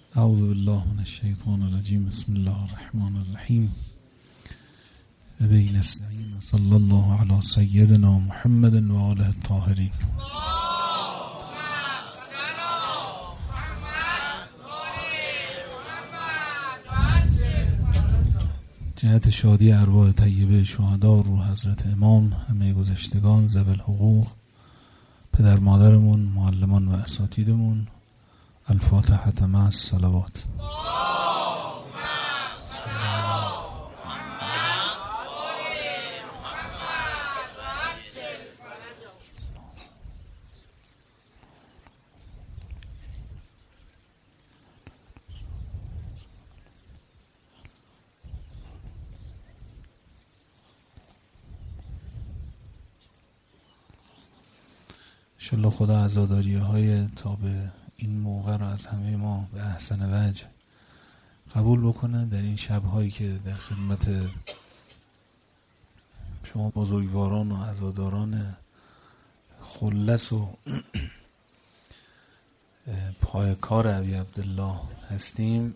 اعوذ بالله من الشیطان الرجیم. بسم الله الرحمن الرحیم. و بین نستعین. صلی الله علی سیدنا محمد و آله الطاهرین. جهت شادی ارواح طیبه شهدا، روح حضرت امام، همه گذشتگان، ذوی الحقوق، پدر مادرمون، معلمان و اساتیدمون. الفاتحه مع الصلوات. انشالله خدا عزاداریه های تا به این موقع را از همه ما به احسن وجه قبول بکنه. در این شبهایی که در خدمت شما بزرگواران و عزاداران خلص و پای کار ابی عبدالله هستیم،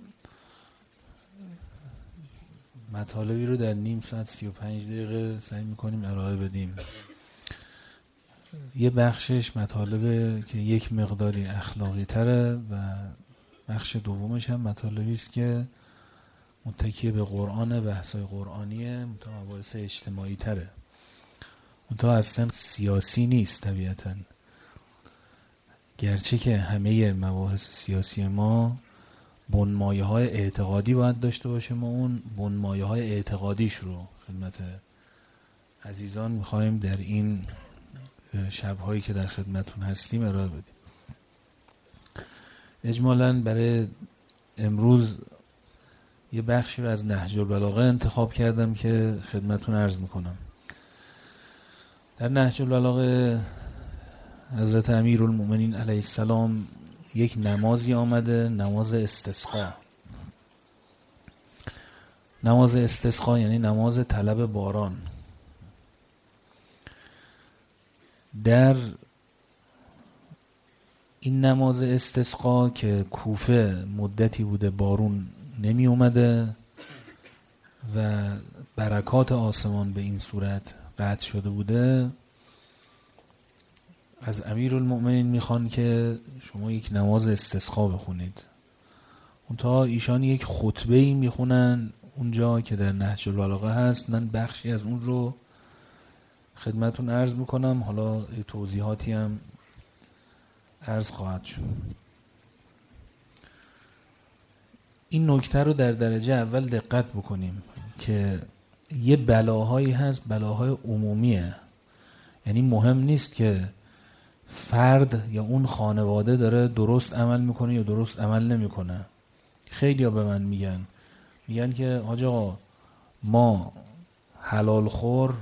مطالبی رو در نیم ساعت 35 دقیقه سعی میکنیم ارائه بدیم. یه بخشش مطالبه که یک مقداری اخلاقی تره و بخش دومش هم مطالبی است که متکی به قرآن، بحثای قرآنیه، مباحث اجتماعی تره. منتها اصلا سیاسی نیست طبیعتاً، گرچه که همه مباحث سیاسی ما بنمایه های اعتقادی باید داشته باشه. ما اون بنمایه های اعتقادیش رو خدمت عزیزان میخوایم در این شبهایی که در خدمتون هستیم ارائه بدیم. اجمالاً برای امروز یه بخشی رو از نهج البلاغه انتخاب کردم که خدمتون عرض میکنم. در نهج البلاغه حضرت امیرالمؤمنین علیه السلام یک نمازی آمده، نماز استسقا. نماز استسقا یعنی نماز طلب باران. در این نماز استسقا که کوفه مدتی بوده بارون نمی اومده و برکات آسمان به این صورت قطع شده بوده، از امیرالمؤمنین میخوان که شما یک نماز استسقا بخونید. منتها ایشان یک خطبه‌ای میخونن اونجا که در نهج البلاغه هست. من بخشی از اون رو خدمتون عرض میکنم، حالا توضیحاتی هم عرض خواهد شد. این نکته رو در درجه اول دقت بکنیم که یه بلاهایی هست، بلاهای عمومیه. یعنی مهم نیست که فرد یا اون خانواده داره درست عمل میکنه یا درست عمل نمیکنه. خیلی ها به من میگن که حاج آقا ما حلال خور،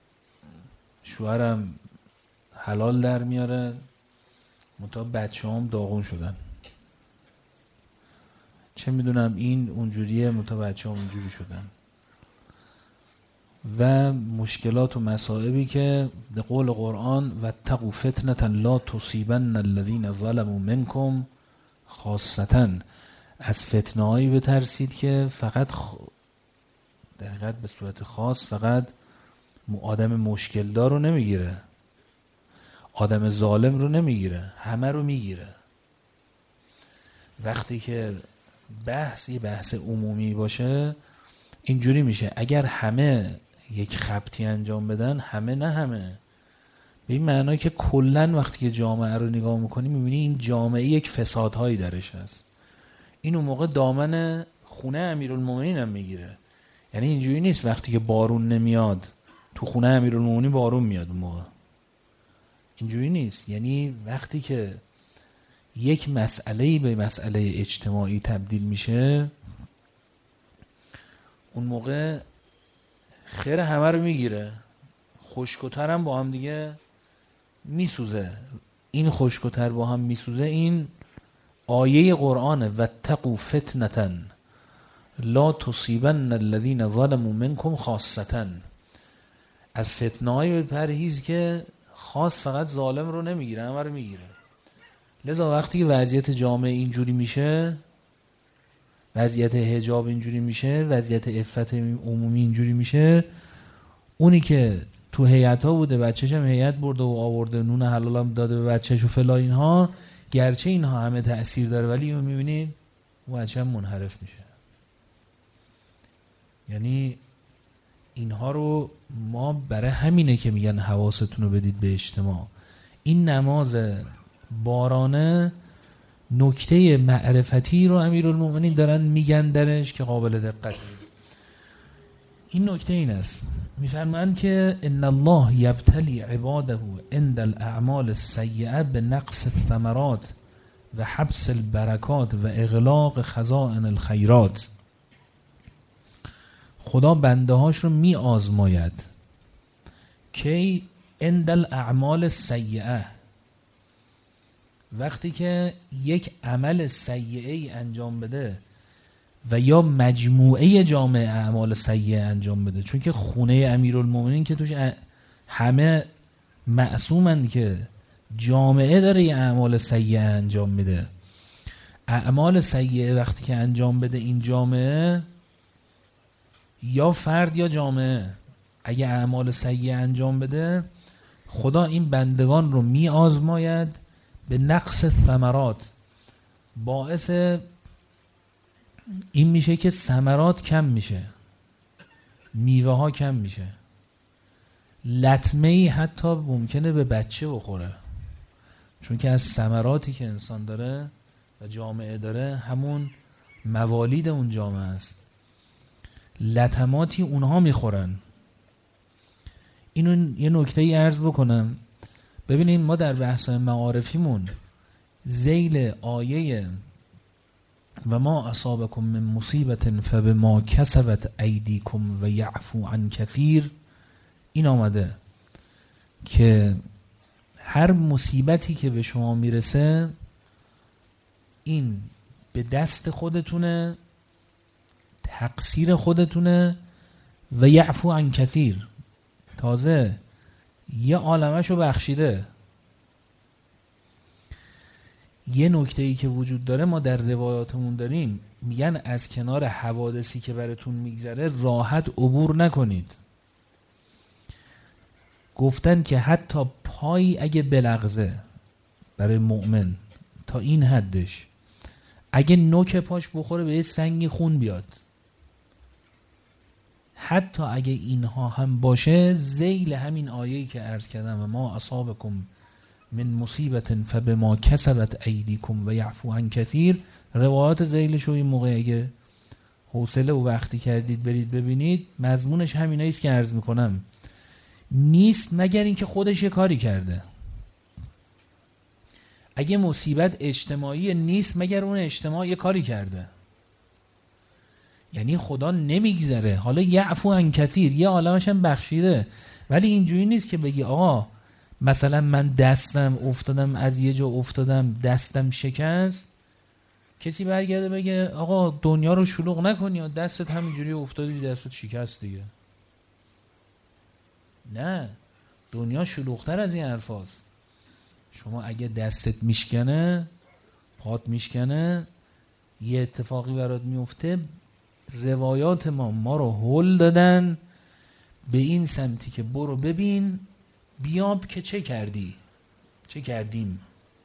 شوهرم حلال در میاره، منتها بچه هم داغون شدن. چه میدونم این اونجوریه، منتها بچه هم اونجوری شدن. و مشکلات و مصائبی که به قول قرآن واتقوا فتنة لا تصیبن الذین ظلموا منکم خاصة، از فتنه‌هایی بترسید که فقط در حقیقت به صورت خاص فقط آدم مشکل دار رو نمیگیره، آدم ظالم رو نمیگیره، همه رو میگیره. وقتی که یه بحث عمومی باشه اینجوری میشه، اگر همه یک خبطی انجام بدن، همه نه همه، به این معنی که کلن وقتی که جامعه رو نگاه میکنی میبینی این جامعه یک فسادهایی درش هست. این اون موقع دامن خونه امیرالمومنین هم میگیره. یعنی اینجوری نیست وقتی که بارون نمیاد تو خونه امیرالمومنین بارون میاد اون موقع. اینجوری نیست. یعنی وقتی که یک مسئله‌ای به مسئله اجتماعی تبدیل میشه، اون موقع خیر همه رو میگیره. خشک‌وتر هم با هم دیگه میسوزه. این خشک‌وتر با هم میسوزه، این آیه قرآنه واتقوا فتنة لا تصیبن الذین ظلموا منکم خاصة. از فتنه‌های پرهیز که خاص فقط ظالم رو نمیگیره، همه رو میگیره. لذا وقتی که وضعیت جامعه اینجوری میشه، وضعیت حجاب اینجوری میشه، وضعیت عفت عمومی اینجوری میشه، اونی که تو هیئت ها بوده بچه‌ش هم هیئت برده و آورده، نون حلال هم داده به بچه‌ش و فلا اینها، گرچه اینها همه تأثیر داره ولی اون میبینید اون بچه هم منحرف میشه. یعنی اینها رو ما برای همینه که میگن حواستون رو بدید به اجتماع. این نماز بارانه نکته معرفتی رو امیرالمومنین دارن میگن درش که قابل دقته. این نکته این است، میفرمایند که ان الله یبتلی عباده عند الاعمال السیئه بنقص الثمرات و حبس البرکات و اغلاق خزائن الخیرات. خدا بنده هاش رو می آزماید که عند الاعمال السیئه، وقتی که یک عمل سیئه‌ای انجام بده و یا مجموعه جامعه اعمال سیئه انجام بده، چون که خونه امیرالمومنین که توش همه معصومند که جامعه داره یه اعمال سیئه انجام میده. اعمال سیئه وقتی که انجام بده این جامعه، یا فرد یا جامعه، اگه اعمال سیئه انجام بده خدا این بندگان رو می آزماید به نقص ثمرات، باعث این میشه که ثمرات کم میشه، میوه ها کم میشه، لطمه ای حتی ممکنه به بچه بخوره، چون که از ثمراتی که انسان داره و جامعه داره همون موالید اون جامعه است، لطماتی اونها میخورن. اینو یه نکته ای عرض بکنم. ببینید ما در بحث‌های معارفیمون ذیل آیه و ما اصابکم من مصیبت فبما کسبت ایدیکم و یعفو عن کثیر، این آمده که هر مصیبتی که به شما میرسه این به دست خودتونه، تقصیر خودتونه، و یعفو عن کثیر، تازه یه عالمشو بخشیده. یه نکته‌ای که وجود داره ما در روایاتمون داریم، میگن از کنار حوادثی که براتون میگذره راحت عبور نکنید. گفتن که حتی پای اگه بلغزه برای مؤمن تا این حدش، اگه نوک پاش بخوره به یه سنگی خون بیاد، حتی اگه اینها هم باشه، ذیل همین آیه‌ای که عرض کردم و ما اصابکم من مصیبت فبما کسبت ایدیکم و یعفو عن کثیر، روایات ذیلش رو این موقع اگه حوصله و وقتی کردید برید ببینید، مضمونش همینایی است که عرض میکنم. نیست مگر اینکه خودش یه کاری کرده. اگه مصیبت اجتماعی نیست مگر اون اجتماع یه کاری کرده. یعنی خدا نمیگذره. حالا یعفو عن کثیر، یه عالمش هم بخشیده، ولی اینجوری نیست که بگی آقا مثلا من دستم افتادم، از یه جا افتادم دستم شکست، کسی برگرده بگه آقا دنیا رو شلوغ نکنی یا دستت همینجوری افتادی دستت شکست دیگه. نه، دنیا شلوغتر از این حرف هست. شما اگه دستت میشکنه، پات میشکنه، یه اتفاقی برات میفته، روایات ما رو هل دادن به این سمتی که برو ببین بیاب که چه کردی، چه کردیم.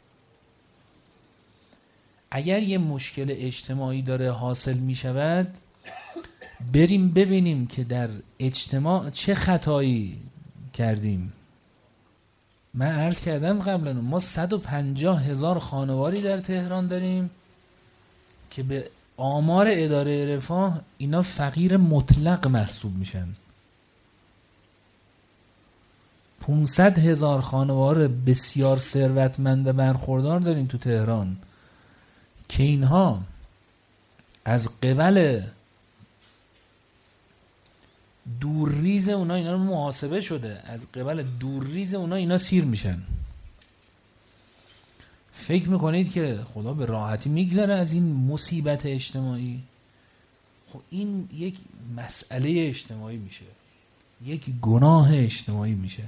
اگر یه مشکل اجتماعی داره حاصل می شود، بریم ببینیم که در اجتماع چه خطایی کردیم. من عرض کردم قبلا ما 150,000 خانواری در تهران داریم که به آمار اداره رفاه اینا فقیر مطلق محسوب میشن. 500,000 خانوار بسیار ثروتمند و برخوردار داریم تو تهران که اینها از قبل دورریز اونا اینا رو محاسبه شده، از قبل دورریز اونا اینا سیر میشن. فکر میکنید که خدا به راحتی میگذره از این مصیبت اجتماعی؟ خب این یک مسئله اجتماعی میشه، یک گناه اجتماعی میشه.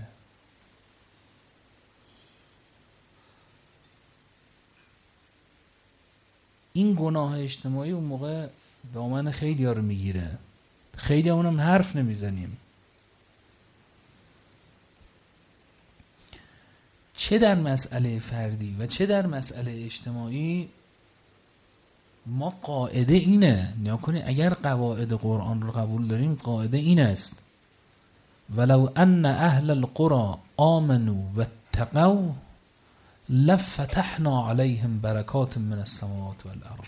این گناه اجتماعی اون موقع دامن خیلی ها رو میگیره، خیلی ها اونم حرف نمیزنیم. چه در مسئله فردی و چه در مسئله اجتماعی ما قاعده اینه، نیا کنید اگر قواعد قرآن رو قبول داریم قاعده این است: ولو ان اهل القرى آمنوا واتقوا لفتحنا علیهم برکات من السماوات والارض.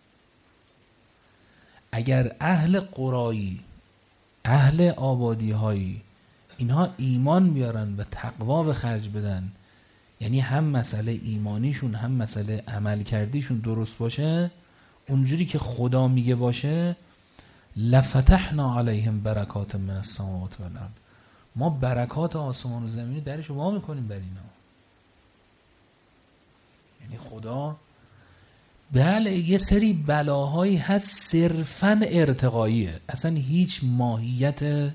اگر اهل قرایی، اهل آبادی هایی، اینها ایمان بیارن و تقوا به خرج بدن، یعنی هم مسئله ایمانیشون هم مسئله عمل کردیشون درست باشه، اونجوری که خدا میگه باشه، لفتحنا علیهم برکات من السماوات والارض، ما برکات آسمان و زمین درش وا میکنیم بر اینا. یعنی خدا بله یه سری بلاهایی هست صرفاً ارتقاییه، اصلا هیچ ماهیت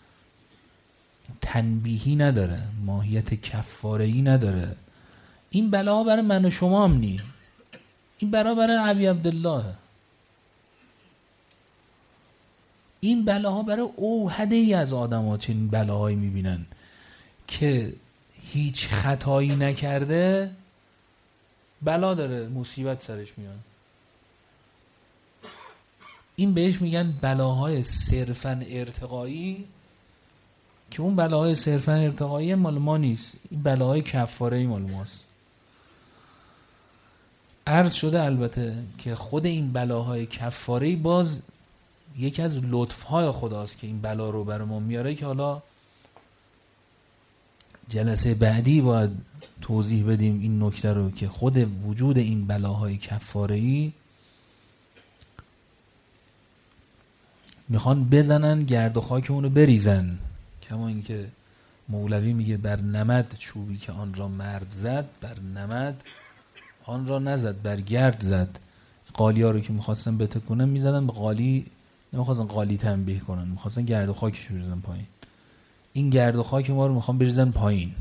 تنبیهی نداره، ماهیت کفاره‌ای نداره. این بلاها برای من و شما هم نی، این برای ابی عبدالله، این بلاها برای اوحده ای از آدم ها چنین بلاهایی میبینن که هیچ خطایی نکرده بلا داره، مصیبت سرش میاد. این بهش میگن بلاهای صرفاً ارتقایی، که اون بلاهای صرفاً ارتقایی مال ما نیست، این بلاهای کفاره‌ای مال ماست. عرض شده البته که خود این بلاهای کفاره‌ای باز یکی از لطف‌های خداست که این بلا رو برای ما میاره، که حالا جلسه بعدی باید توضیح بدیم این نکته رو، که خود وجود این بلاهای کفاره‌ای میخوان بزنن گرد و خاکمون رو بریزن، کما اینکه مولوی میگه بر نمد چوبی که آن را مرد زد، بر نمد آن را نزد بر گرد زد. قالی ها رو که میخواستن بتکنن میزدن به قالی، نمیخواستن قالی تنبیه کنن، میخواستن گرد و خاکش بریزن پایین. این گرد و خاک ما رو میخوان بریزن پایین.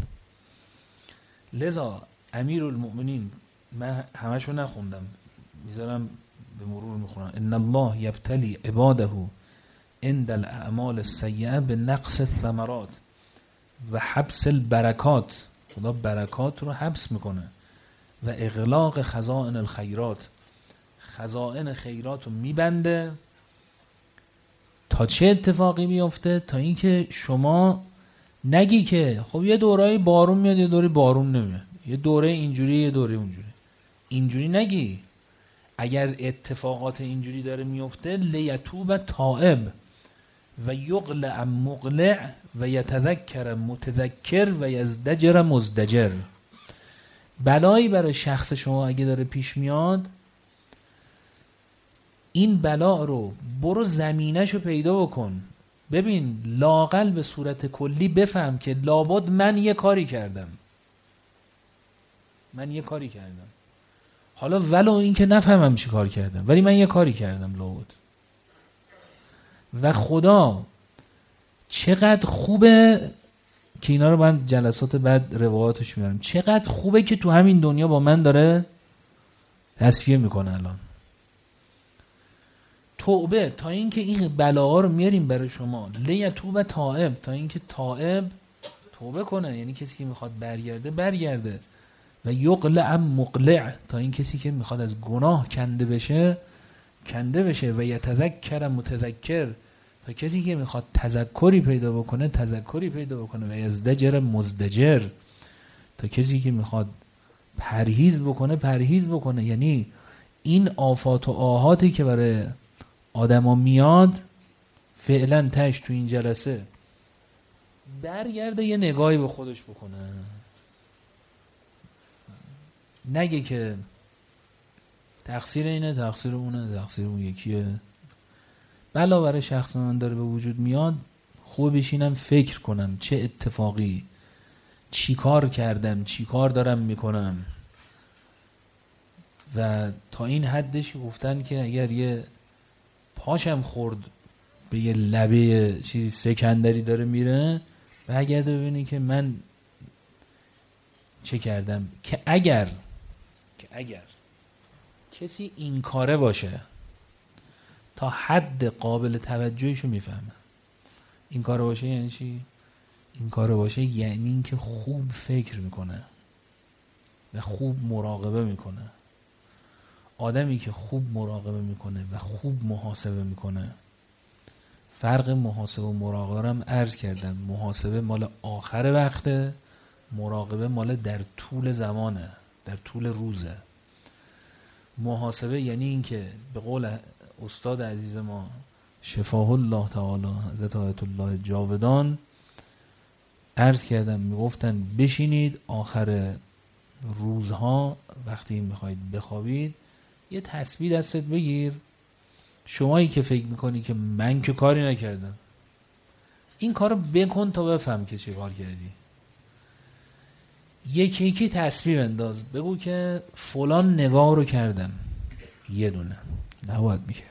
لذا امیرالمؤمنین، من همشو نخوندم میذارم به مرور میخونم: ان الله یبتلی عباده عند الاعمال السیئه بنقص الثمرات و حبس البرکات. خدا برکات رو حبس میکنه. و اغلاق خزائن الخیرات، خزائن خیرات رو میبنده. تا چه اتفاقی میفته؟ تا اینکه شما نگی که خب یه دوره‌ای بارون میاد یه دوره بارون نمیاد، یه دوره اینجوری یه دوره اونجوری، اینجوری نگی. اگر اتفاقات اینجوری داره میفته، لیتوب تائب و یقلع مقلع و یتذکر متذکر و یزدجر مزدجر. بلایی برای شخص شما اگه داره پیش میاد، این بلا رو برو زمینش رو پیدا بکن، ببین لااقل به صورت کلی بفهم که لابد من یه کاری کردم، حالا ولو این که نفهمم چی کار کردم، ولی من یه کاری کردم لابد. و خدا چقدر خوبه که اینا رو من جلسات بعد روایاتش میارم، چقدر خوبه که تو همین دنیا با من داره تصفیه میکنه. الان توبه تا اینکه این بلاها رو میاریم برای شما، لیتوب تائب، تا اینکه تائب توبه کنه، یعنی کسی که میخواد برگرده. و یقلع مقلع، تا این کسی که میخواد از گناه کنده بشه. و یتذکر متذکر، تا کسی که میخواد تذکری پیدا بکنه. و یزدجر مزدجر، تا کسی که میخواد پرهیز بکنه. یعنی این آفات و آهاتی که برای آدما میاد، فعلا تش تو این جلسه برگرده یه نگاهی به خودش بکنه، نگه که تقصیر اینه، تقصیر اونه، تقصیر اون یکیه. بلا برای شخص من داره به وجود میاد، خوب بشینم فکر کنم چه اتفاقی، چی کار کردم، چی کار دارم میکنم. و تا این حدش گفتن که اگر یه پاشم خورد به یه لبه چیزی سکندری داره میره، برگرده ببینی که من چه کردم. که اگر کسی این کاره باشه، تا حد قابل توجهشو میفهمن. این کار باشه یعنی چی؟ این کار باشه یعنی این که خوب فکر میکنه و خوب مراقبه میکنه. آدمی که خوب مراقبه میکنه و خوب محاسبه میکنه، فرق محاسبه و مراقبه هم عرض کردم، محاسبه مال آخر وقته، مراقبه مال در طول زمانه، در طول روزه. محاسبه یعنی این که به قول استاد عزیز ما شفاه الله تعالی حضرت آیت الله جاودان عرض کردم، میگفتن بشینید آخر روزها وقتی میخواید بخوابید یه تسبیح دستت بگیر، شمایی که فکر میکنی که من که کاری نکردم، این کارو بکن تا بفهم که چی کار کردی. یکی یکی تسبیح انداز، بگو که فلان نگاه رو کردم، یه دونه نباید میکردم،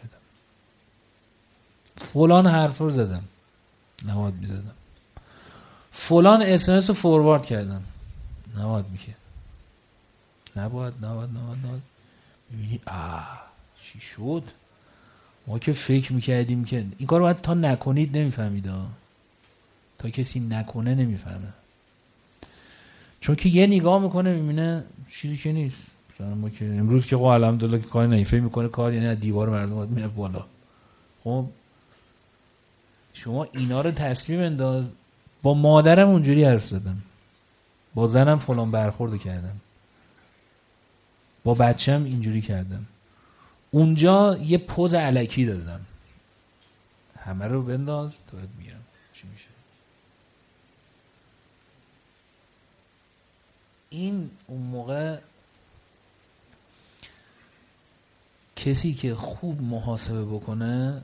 فلان حرف رو زدم، نباید میزدم، فلان اسمس رو فوروارد کردم، نباید میکرد، نباید. میبینی چی شد؟ ما که فکر میکردیم که این کار رو باید تا نکنید نمیفهمید، تا کسی نکنه نمیفهمه. چون که یه نگاه میکنه میبینه چیزی که نیست. مثلا ما که امروز که الحمدلله که کاری نه، فکر میکنه کار یعنی دیوار مردم باید میره بالا. خب شما اینا رو تصمیم انداز. با مادرم اونجوری حرف زدم، با زنم فلان برخورد کردم، با بچم اینجوری کردم، اونجا یه پوز الکی دادم، همه رو بنداز تا بهت میگم چی میشه. این اون موقع کسی که خوب محاسبه بکنه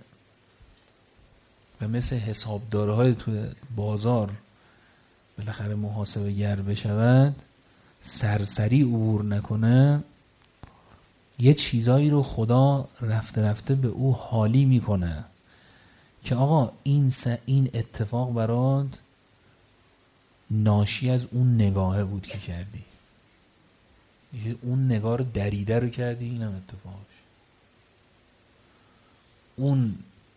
و مثل حسابدارهای تو بازار بالاخره محاسبه گر بشود، سرسری عبور نکنه، یه چیزایی رو خدا رفته رفته به او حالی میکنه که آقا این اتفاق برات ناشی از اون نگاهه بود که کردی، اون نگاه رو دریده رو کردی، اینم اتفاقش، اون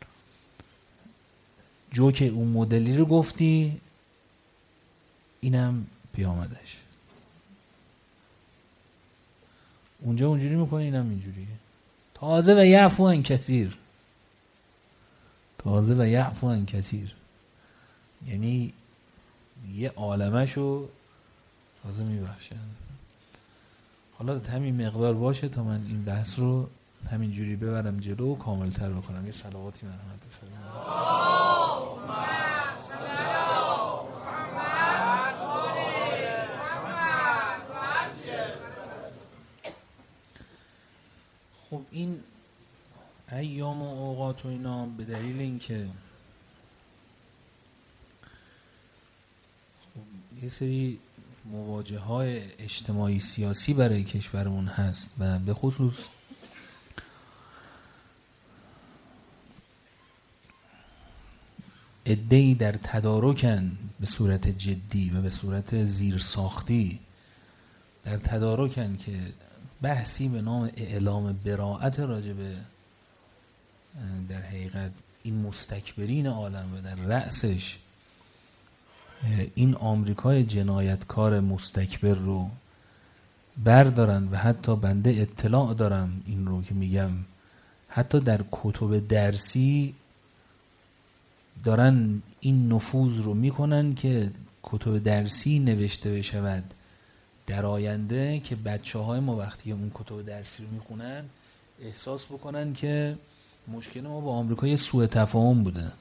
جوک اون مدلی رو گفتی، اینم پیامدش. اونجا اونجوری میکنه، اینم اینجوریه. تازه و یعفو عن کثیر، تازه و یعفو عن کثیر، یعنی یه عالمشو تازه میبخشن. حالا همین مقدار باشه تا من این بحث رو همین جوری ببرم جلو و کاملتر بکنم. یه صلواتی مرحمت بفرمایید. خب این ایام و اوقات و اینا به دلیل اینکه یه سری مواجه‌های اجتماعی سیاسی برای کشورمون هست و به خصوص عده‌ای در تدارکن به صورت جدی و به صورت زیرساختی در تدارکن که بحثی به نام اعلام براءت راجبه در حقیقت این مستکبرین عالم و در رأسش این آمریکای جنایتکار مستکبر رو بردارن و حتی بنده اطلاع دارم این رو که میگم حتی در کتب درسی دارن این نفوذ رو میکنن که کتب درسی نوشته بشود در آینده که بچه‌های ما وقتی اون کتب درسی رو میخونن احساس بکنن که مشکل ما با آمریکا یه سوء تفاهم بوده.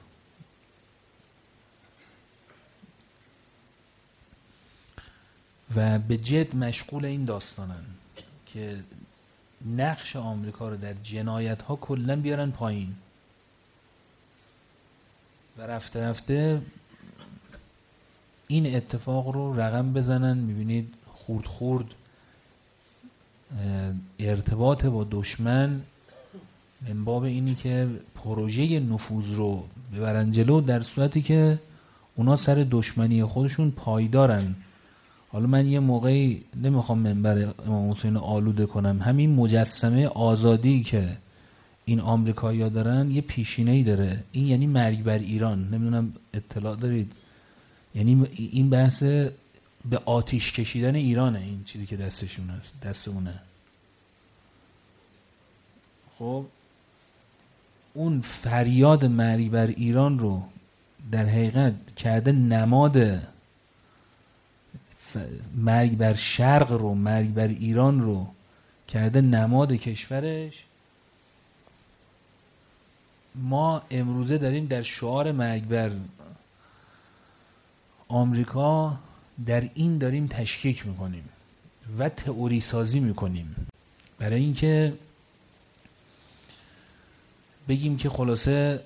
و به جد مشغول این داستانن که نقش آمریکا رو در جنایت ها کلا بیارن پایین و رفته رفته این اتفاق رو رقم بزنن. میبینید خورد خورد ارتباط با دشمن من باب اینی که پروژه نفوذ رو ببرن جلو، در صورتی که اونا سر دشمنی خودشون پایدارن. حالا من یه موقعی نمیخوام منبر امام حسین آلوده کنم، همین مجسمه آزادی که این آمریکایی‌ها دارن یه پیشینه‌ای داره، این یعنی مرگ بر ایران. نمیدونم اطلاع دارید؟ یعنی این بحث به آتیش کشیدن ایرانه، این چیزی که دستشون هست، دستمونه. خب اون فریاد مرگ بر ایران رو در حقیقت کرده نماد، مرگ بر شرق رو، مرگ بر ایران رو کرده نماد کشورش. ما امروزه داریم در شعار مرگ بر آمریکا در این داریم تشکیک میکنیم و تئوری سازی میکنیم، برای اینکه بگیم که خلاصه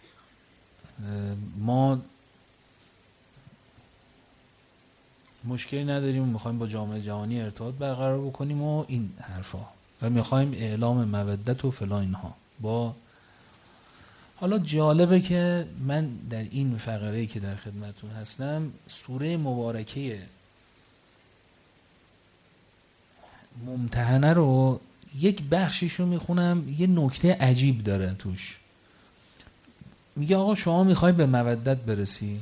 ما مشکلی نداریم، میخوایم با جامعه جهانی ارتباط برقرار بکنیم و این حرفا، و میخوایم اعلام مودت و فلان اینها. با حالا جالبه که من در این فقره‌ای که در خدمتون هستم سوره مبارکه ممتحنه رو یک بخشش رو میخونم، یه نکته عجیب داره توش. میگه آقا شما میخوای به مودت برسی،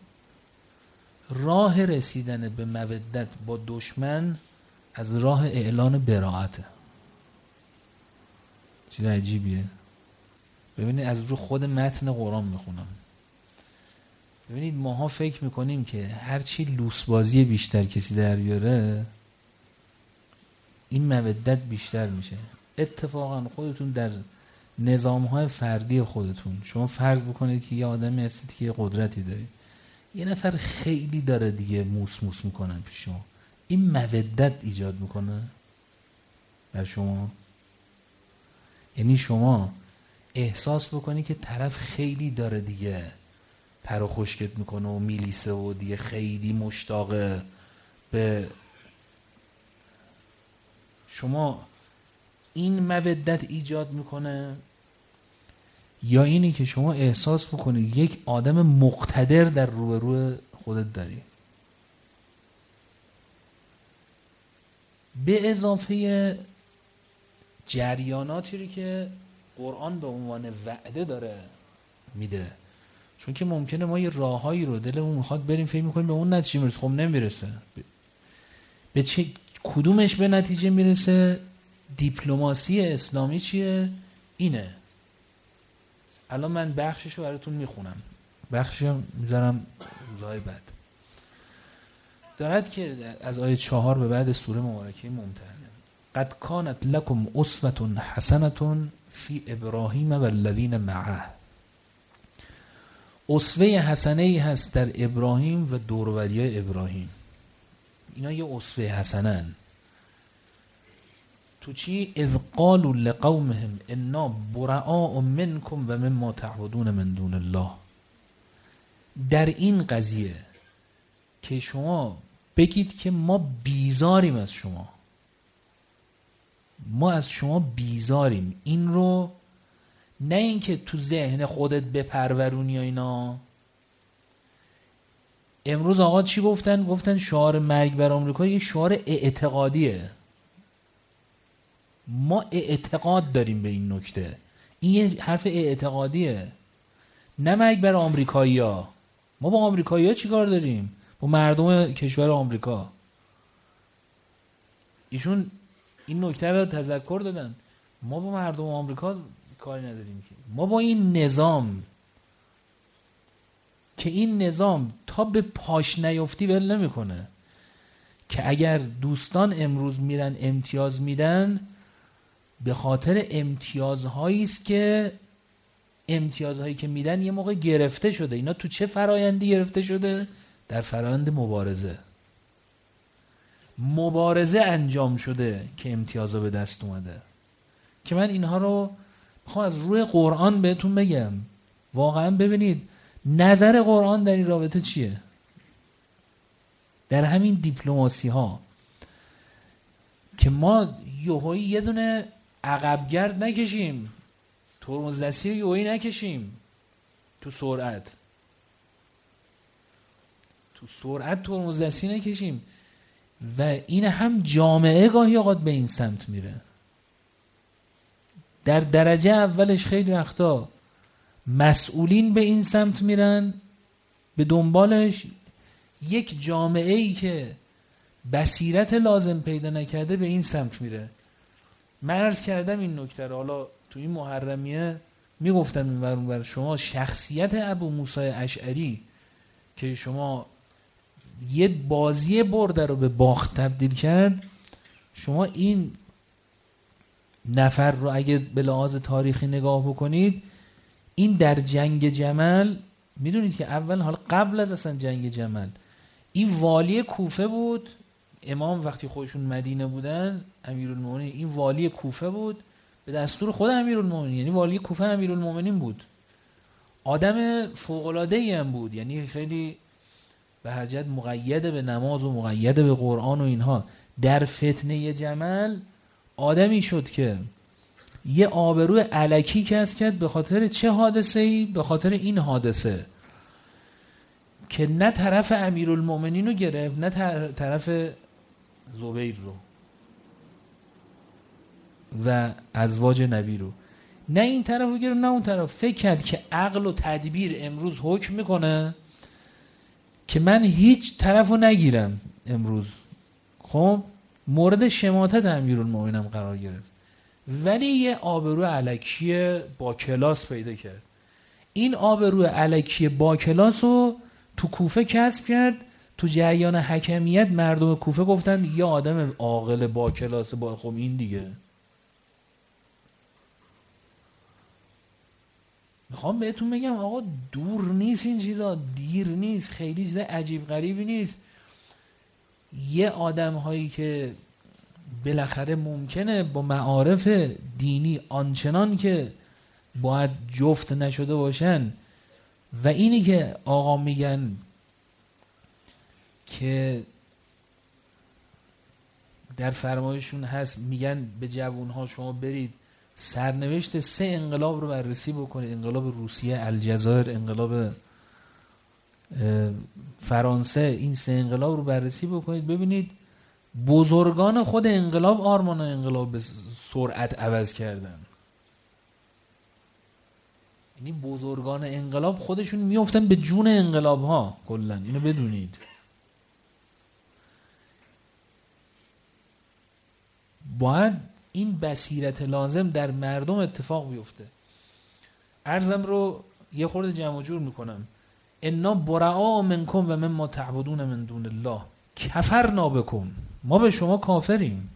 راه رسیدن به مودت با دشمن از راه اعلان براءته. چیز عجیبیه. ببینید از رو خود متن قرآن میخونم. ببینید ماها فکر میکنیم که هرچی لوسبازی بیشتر کسی در بیاره این مودت بیشتر میشه. اتفاقا خودتون در نظامهای فردی خودتون شما فرض بکنید که یه آدمی هستید که یه قدرتی دارید، یه نفر خیلی داره دیگه موس موس میکنن پیش شما، این مودت ایجاد میکنه در شما. یعنی شما احساس بکنی که طرف خیلی داره دیگه پر و خشکت میکنه و میلیسه و دیگه خیلی مشتاقه به شما، این مودت ایجاد میکنه، یا اینی که شما احساس بکنید یک آدم مقتدر در روبرو خودت داری. به اضافه جریاناتی که قرآن به عنوان وعده داره میده، چون که ممکنه ما یه راههایی رو دلمون میخواد بریم فکر میکنیم به اون نتیجه میرسه، خب نمیرسه. به چه کدومش به نتیجه میرسه؟ دیپلماسی اسلامی چیه؟ اینه. الان من بخششو براتون میخونم، بخششو میذارم روزهای بعد. دارد که از آیه 4 به بعد سوره مبارکه ممتحنه: قد کانت لکم اسوة حسنة فی ابراهیم و الذین معه. اسوه حسنه ای هست در ابراهیم و دوروبری ابراهیم. اینا یه اسوه حسنن تو چی؟ اذ قالوا لقومهم انا براء منکم و مما تعبدون من دون الله. در این قضیه که شما بگید که ما بیزاریم از شما، ما از شما بیزاریم، این رو نه اینکه تو ذهن خودت بپرورونی یا اینا. امروز آقا چی گفتن؟ گفتن شعار مرگ بر آمریکا یه شعار اعتقادیه. ما اعتقاد داریم به این نکته، این یه حرف اعتقادیه، نه مرگ بر آمریکایی‌ها. ما با آمریکایی‌ها چی کار داریم؟ با مردم کشور آمریکا. ایشون این نکته رو تذکر دادن، ما با مردم آمریکا کاری نداریم که، ما با این نظام که این نظام تا به پاش نیفتی ول نمیکنه، که اگر دوستان امروز میرن امتیاز میدن به خاطر امتیازهایی است که امتیازهایی که میدن یه موقع گرفته شده. اینا تو چه فرایندی گرفته شده؟ در فرایند مبارزه انجام شده که امتیازها به دست اومده. که من اینها رو میخوام از روی قرآن بهتون بگم. واقعا ببینید نظر قرآن در این رابطه چیه؟ در همین دیپلماسی ها که ما یهویی یه دونه عقبگرد نکشیم، ترمز دستی رو یهویی نکشیم تو سرعت ترمز دستی نکشیم. و این هم جامعه گاهی اوقات به این سمت میره. در درجه اولش خیلی وقتا مسئولین به این سمت میرن، به دنبالش. یک جامعه ای که بصیرت لازم پیدا نکرده به این سمت میره. من عرض کردم این نکته رو، حالا تو این محرمیه میگفتم این ور شما شخصیت ابو موسی اشعری که شما یه بازی برده رو به باخت تبدیل کرد، شما این نفر رو اگه به لحاظ تاریخی نگاه بکنید، این در جنگ جمل میدونید که اول، حالا قبل از اصلا جنگ جمل، این والی کوفه بود. امام وقتی خودشون مدینه بودن، امیرالمومنین، این والی کوفه بود به دستور خود امیرالمومنین، یعنی والی کوفه امیرالمومنین بود. آدم فوق‌العاده‌ای هم بود، یعنی خیلی به هر جهت مقید به نماز و مقید به قرآن و اینها. در فتنه جمل آدمی شد که یه آبروی الکی کسب کرد. به خاطر چه حادثه‌ای؟ به خاطر این حادثه که نه طرف امیرالمومنین رو گرفت، نه طرف زبیر رو و ازواج نبی رو، نه این طرف رو گرفت نه اون طرف. فکر کرد که عقل و تدبیر امروز حکم میکنه که من هیچ طرف رو نگیرم امروز. خب مورد شماتت امیرالمومنین هم قرار گرفت، ولی یه آبرو الکی با کلاس پیدا کرد. این آبرو الکی با کلاس رو تو کوفه کسب کرد. تو جریان حکمیت مردم کوفه گفتن یه آدم عاقل با کلاس، با خب این دیگه. میخوام بهتون بگم آقا دور نیست این چیزا، دیر نیست، خیلی چیز عجیب غریبی نیست. یه آدم هایی که بالاخره ممکنه با معارف دینی آنچنان که باید جفت نشده باشن، و اینی که آقا میگن که در فرمایشون هست، میگن به جوانها شما برید سرنوشت 3 انقلاب رو بررسی بکنید، انقلاب روسیه، الجزایر، انقلاب فرانسه، این 3 انقلاب رو بررسی بکنید، ببینید بزرگان خود انقلاب آرمان انقلاب به سرعت عوض کردن. یعنی بزرگان انقلاب خودشون میافتن به جون انقلاب ها کلا، اینو بدونید. باید این بصیرت لازم در مردم اتفاق بیفته. عرضم رو یه خورده جمع جور میکنم. انا برعا منکم و مما تعبدون من دون الله کفرنا بکم، ما به شما کافریم.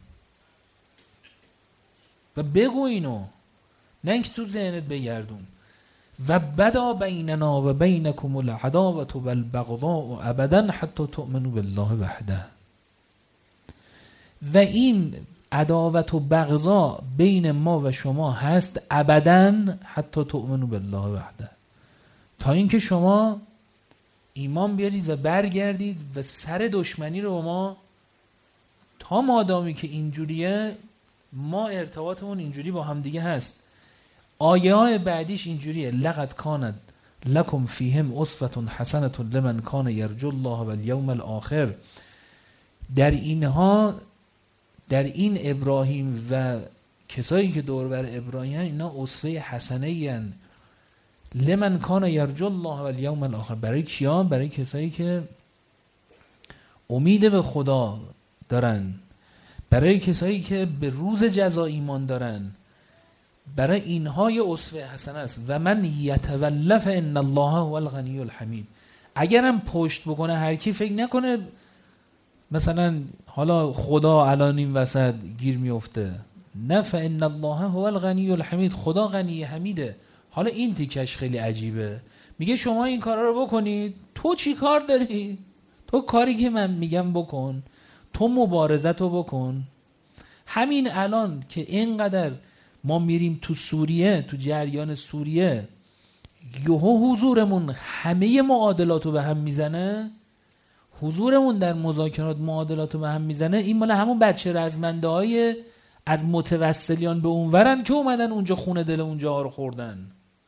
و بگو اینو، نه اینکه تو ذهنت بگردون. و بدا بیننا و بینکم العداوة والبغضاء ابدا حتی تؤمنوا بالله وحده. و این عداوت و بغضا بین ما و شما هست ابدا حتی تؤمنوا بالله وحده، تا اینکه شما ایمان بیارید و برگردید و سر دشمنی رو ما، تا مادامی که اینجوریه ما ارتباطمون اینجوری با هم دیگه هست. آیه های بعدیش اینجوریه: لقد کانت لکم فیهم اسوة حسنة لمن کان یرجو الله والیوم الاخر. در اینها، در این ابراهیم و کسایی که دور بر ابراهیم، اینا اسوه حسنه این لمن کان یرجو الله والیوم الاخر. برای کیا؟ برای کسایی که امید به خدا دارن، برای کسایی که به روز جزا ایمان دارن. برای اینها یه اسوه حسنه است. و من یتولى فان الله هو الغنی الحمید. اگرم پشت بکنه هر کی، فکر نکنه مثلا حالا خدا الان این وسط گیر میفته. نه، فان الله هو الغنی الحمید، خدا غنی حمیده. حالا این تیکش خیلی عجیبه، میگه شما این کارا رو بکنید. تو چی کار داری؟ تو کاری که من میگم بکن، تو مبارزت رو بکن. همین الان که اینقدر ما میریم تو سوریه، تو جریان سوریه، یهو حضورمون همه معادلات رو به هم میزنه، حضورمون در مذاکرات معادلات رو به هم میزنه. این مال همون بچه رزمنده های از متوسلیان به اونورن که اومدن اونجا خونه دل اونجا رو خوردن.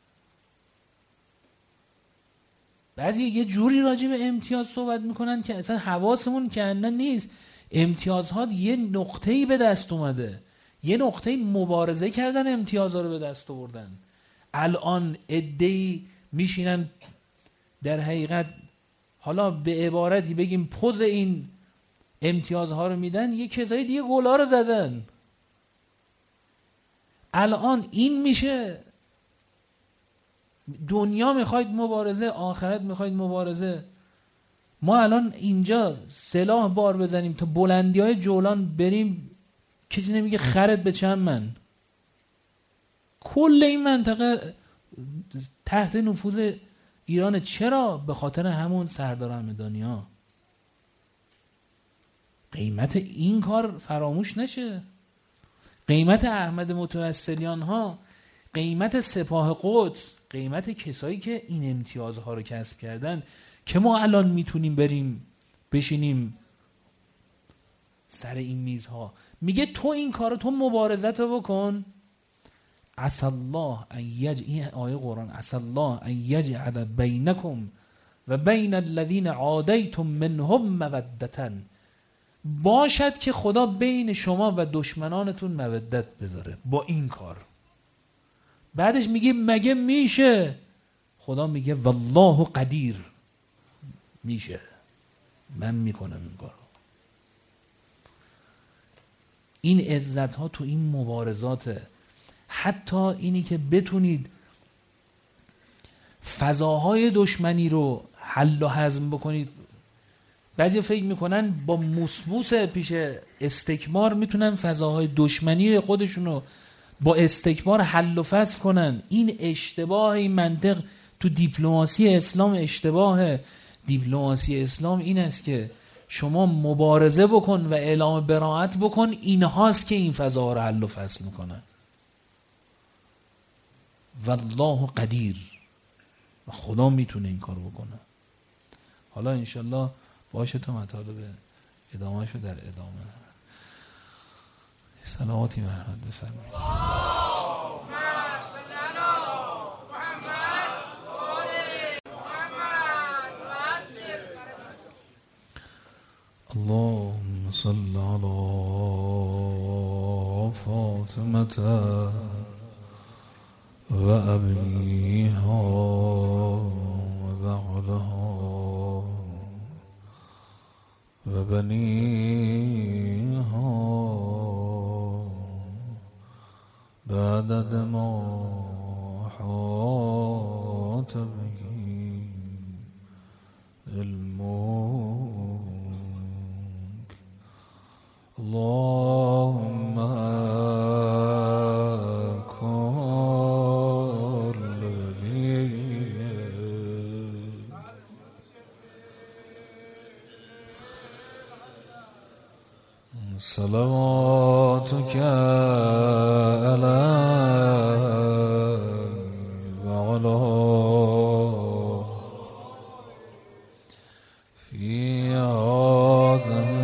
بعضی یه جوری راجع به امتیاز صحبت میکنن که اصلا حواسمون کنن نیست. امتیازها یه نقطه‌ای به دست اومده، یه نقطه مبارزه کردن، امتیازها رو به دست آوردن. الان عده‌ای میشینن در حقیقت، حالا به عبارتی بگیم پوز این امتیازها رو میدن، یه کسای دیگه گلا رو زدن. الان این میشه دنیا میخواید مبارزه، آخرت میخواید مبارزه. ما الان اینجا سلاح بار بزنیم تا بلندی های جولان بریم، کسی نمیگه خرت به چند من. کل این منطقه تحت نفوذ ایران. چرا؟ به خاطر همون سردار همدانی ها. قیمت این کار فراموش نشه، قیمت احمد متوسلیان ها، قیمت سپاه قدس، قیمت کسایی که این امتیازها رو کسب کردن، که ما الان میتونیم بریم بشینیم سر این میزها. میگه تو این کارو، تو مبارزت رو بکن. عسى الله ان این آیه قرآن، عسى الله ان یجعل بینکم و بین الذین عادیتم منهم مودة، باشد که خدا بین شما و دشمنانتون مودت بذاره با این کار. بعدش میگه مگه میشه؟ خدا میگه والله قدیر، میشه، من میکنم این کارو. این عزت ها تو این مبارزاته. حتی اینی که بتونید فضاهای دشمنی رو حل و هضم بکنید. بعضی فکر میکنن با موسموس پیش استکبار میتونن فضاهای دشمنی خودشون رو با استکبار حل و فصل کنن. این اشتباه، این منطق تو دیپلماسی اسلام اشتباه. دیپلماسی اسلام این است که شما مبارزه بکن و اعلام براءت بکن، این هاست که این فضاها رو حل و فصل میکنن. والله قدیر، و خدا میتونه این کار بکنه. حالا انشالله باشه تو مطالب ادامه شو در ادامه. صلواتی مرحمت بفرمایید. اللهم صل على فاطمة و أبيها و بعلها و بنيها بعدد ما حاط به علمك. اللهم كن لي صلواتك عليه وعلى في هذا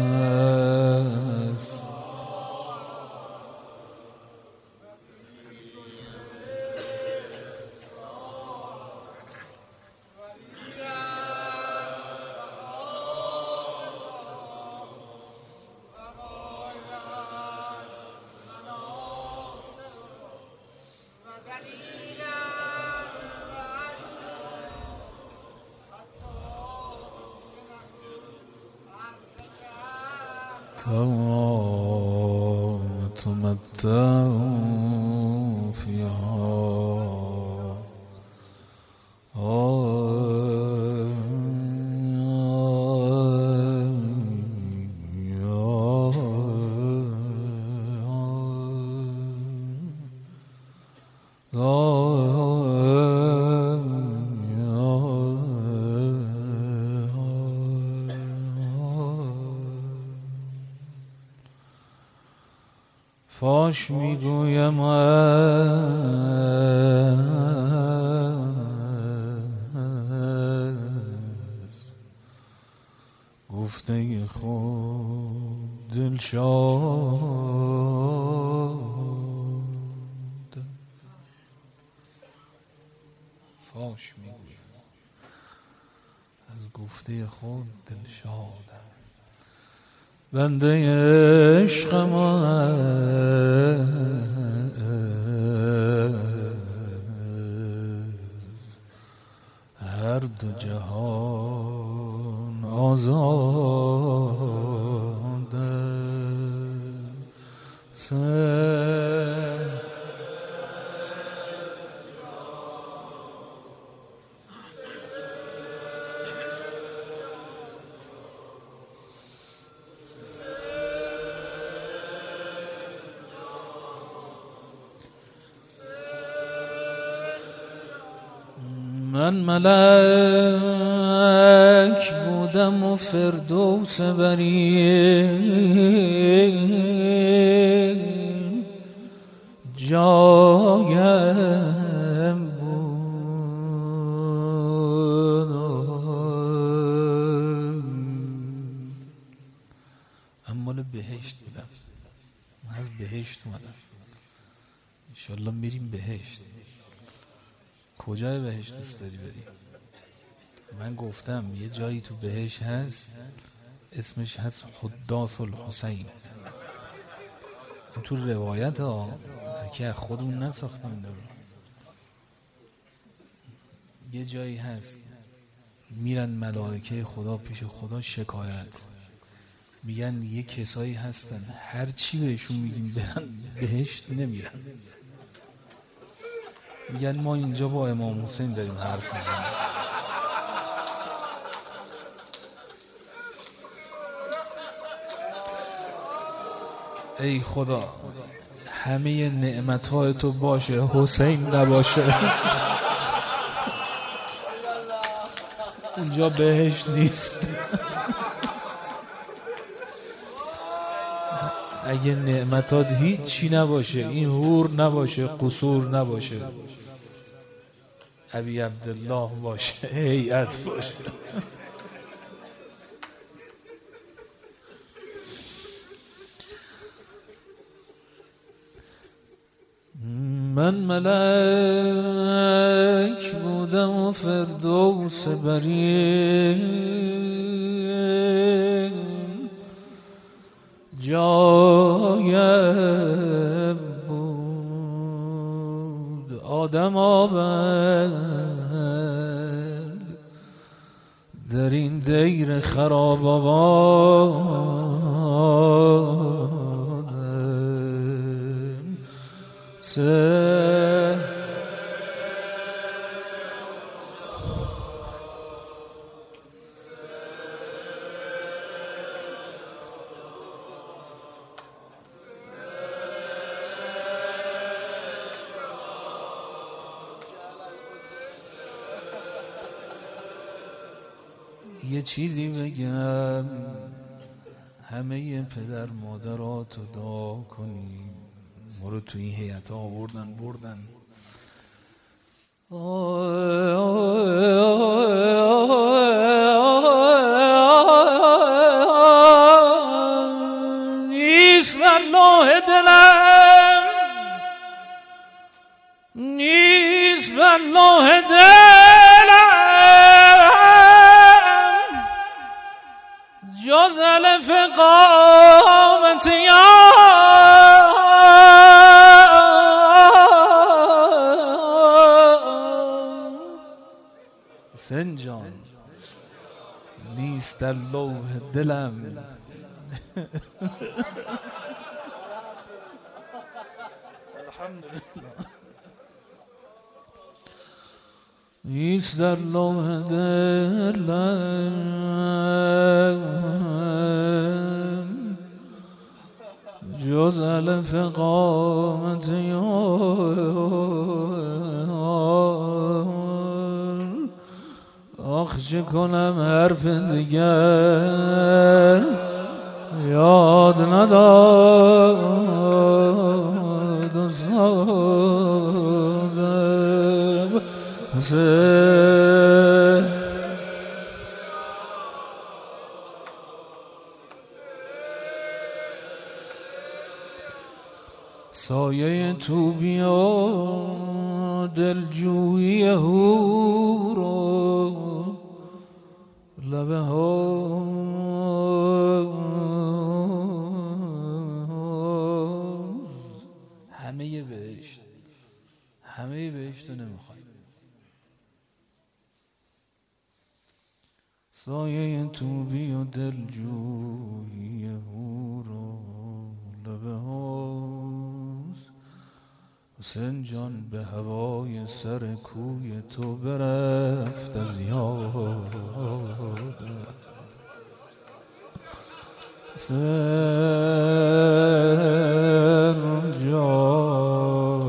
تمتع فيها فاش میگویم گفته خود دلشاد. فاش میگویم از گفته خود دلشادم. بنده عشق هر دو جهان آزاد من ملک بودم و فردوس بری جایم بود من مال بهشت بودم من از بهشت اومدم انشالله میریم بهشت کجای بهشت دوست داری بری؟ من گفتم یه جایی تو بهشت هست اسمش هست حداث الحسین این تو روایت ها که خودمون نساختیم دارم یه جایی هست میرن ملائکه خدا پیش خدا شکایت میگن یه کسایی هستن هر چی بهشون میگیم برن بهشت نمیرن میگن ما اینجا با امام حسین داریم حرف میزنیم ای خدا همه نعمتهای تو باشه حسین نباشه اونجا بهش نیست اگه نعمتات هیچی نباشه این حور نباشه قصور نباشه ابی عبدالله باشه هیئت باشه من ملک بودم و فردوس بری جایم بود آدم آورد در این دیر خراب آبادم یه چیزی بگم همه پدر مادراتو دعا کنی ما رو تو این هیئت ها بردن نیست والله دلم نیست والله دلم جز الف قامت حسین جان نیست در لوح دلم نیست در لوح دلم جز الف قامت آخ چه کنم حرف دیگر یاد نداد استادم سایه تو بیا دلجویی هور لبه ها سایه توبی و دلجویی هور و لبه هاست. حسین جان به هوای سر کوی تو برفت از یاد حسین جان.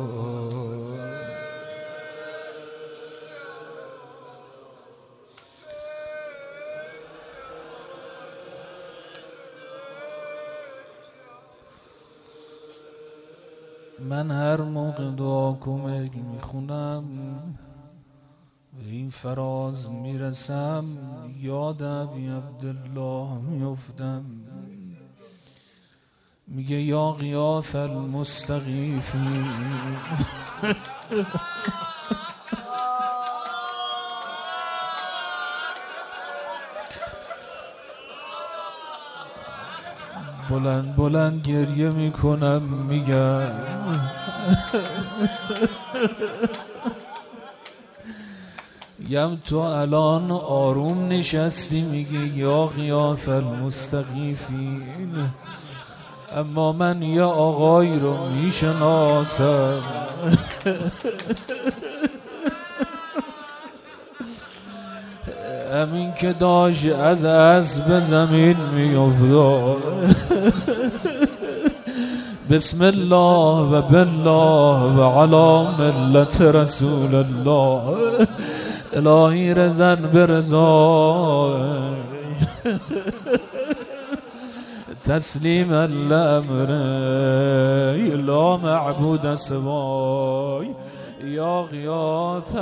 من هر موقع دعا کمک میخونم به این فراز میرسم یاد ابی عبدالله میفتم. میگه یا غیاث المستغیثین بلند بلند گریه میکنم میگم یم تو الان آروم نشستی میگه یا غیاث المستغیثین، اما من یه آقایی رو میشناسم همین که داشت از اسب زمین میافتاد بسم الله و بالله و علی ملت رسول الله الهی رزن برضا تسلیم الامر لا معبود سوای یا غیاث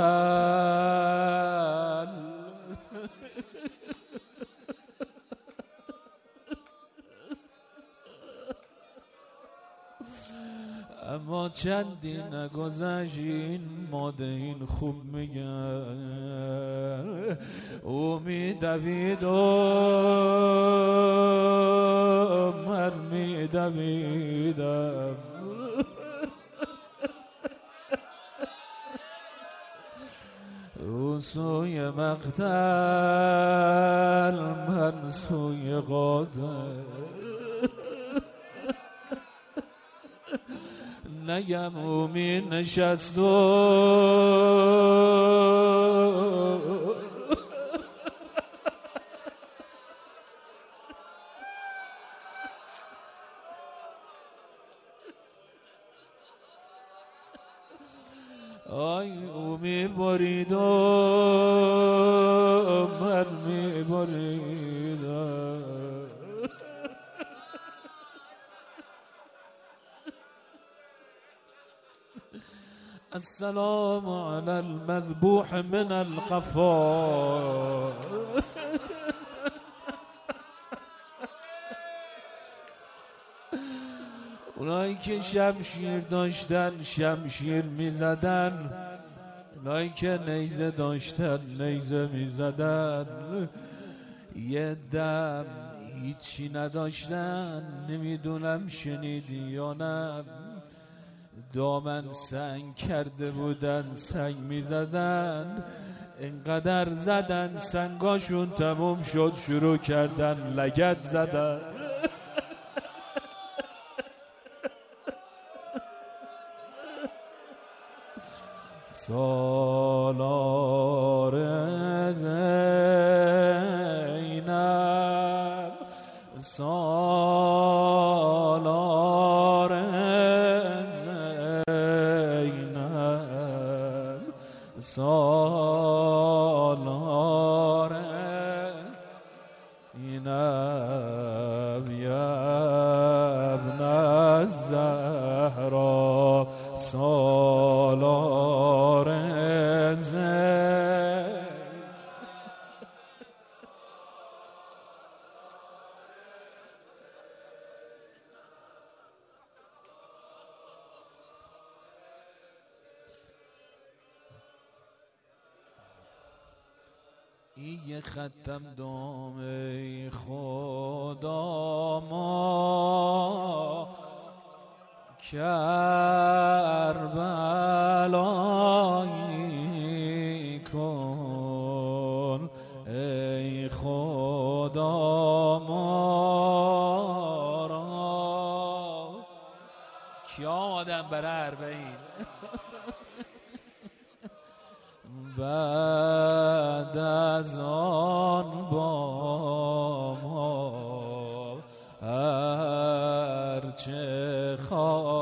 اما چندی نگذشت این ماده این خوب میگن او میدوید و من میدویدم او سوی مقتل من سوی قاتل نگم او می نشست و آی او می برید و من می بریدم السلام على المذبوح من القفا اونایی که شمشیر داشتن شمشیر میزدن، اونایی که نیزه داشتن نیزه میزدن، یه دم هیچی نداشتن. نمیدونم شنیدی یا نه، دامن سنگ کرده بودن سنگ میزدن، اینقدر زدن سنگاشون تموم شد شروع کردن لگد زدن. سالار زینب سالار زینب سالار زینب یا ابن الزهرا سالار زینب. این یه ختم دام ای خدا ما کربلایی کن ای آمادم برای اربعین. بعد از آن با ما هرچه خواهی